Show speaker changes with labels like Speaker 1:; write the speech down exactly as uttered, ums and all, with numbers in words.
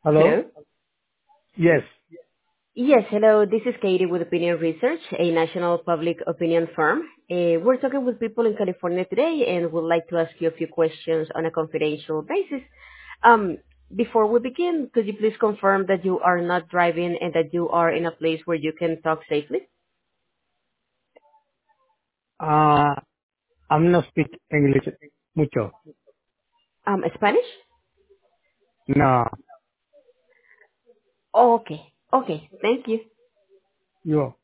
Speaker 1: Hello?
Speaker 2: Hello?
Speaker 1: Yes.
Speaker 2: Yes, hello. This is Katie with Opinion Research, a national public opinion firm. Uh, we're talking with people in California today and would like to ask you a few questions on a confidential basis. Um, before we begin, could you please confirm that you are not driving and that you are in a place where you can talk safely?
Speaker 1: Uh, I'm not speak English mucho.
Speaker 2: Um, Spanish?
Speaker 1: No.
Speaker 2: Okay, okay, thank you.
Speaker 1: Yo.